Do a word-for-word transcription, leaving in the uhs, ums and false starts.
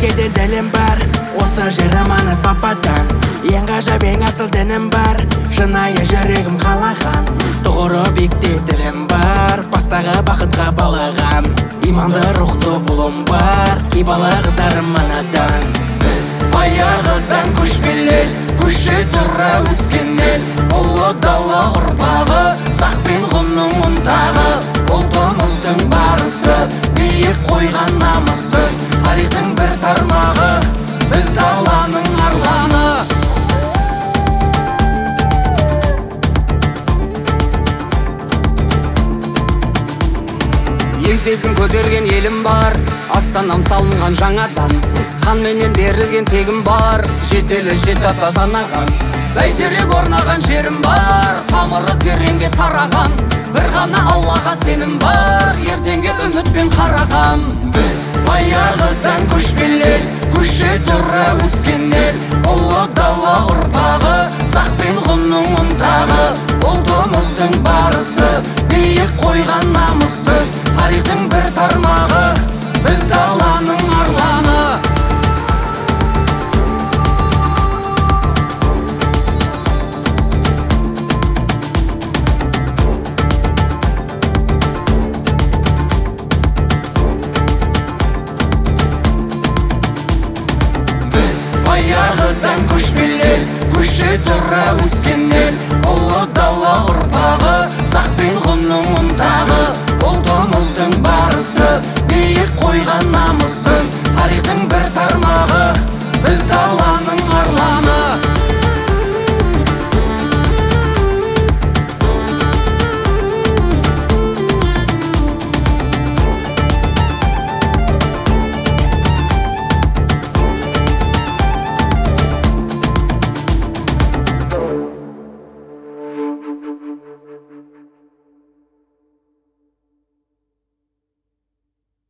өзгеден дәлем бар, осы жер аманат пападан. Ең ғажап ең асыл дінім бар, шынайы жүрегім қалаған. Тұғыры биікте тілім бар, бастағы бақытқа балаған. Иманды рухты ұлым бар, ибалы қыздарым анадан. Біз баяғыдан көшпелі, көше тұра өскеннен, ұлы дала ұрпағы, сақ пен ғұнның ұнтағы. Ұлтымыздың барысы, биік қойған намысы, тарихтың бір тармағы, біз даланың арланы. Еңсесін көтерген елім бар, астанам салынған жаңадан. Қанменен берілген тегім бар, жетелі жет ата санаған. Бәйтерек орнаған жерім бар, тамыры тереңге тараған. Бір ғана Аллаға сенім бар, ертеңге үмітпен қараған. Біз баяғыдан көшпелі, көше тұра өскеннен, ұлы дала ұрпағы, сақ пен ғұнның ұнтағы. Ұлтымыздың барысы, биік қойған намысы, тарихтың бір тармағы, біз даланың арланы. Баяғыдан көшпелі, көше тұра өскеннен, ұлы дала ұрпағы, сақ пен ғұнның ұнтағы. Ұлтымыздың барысы,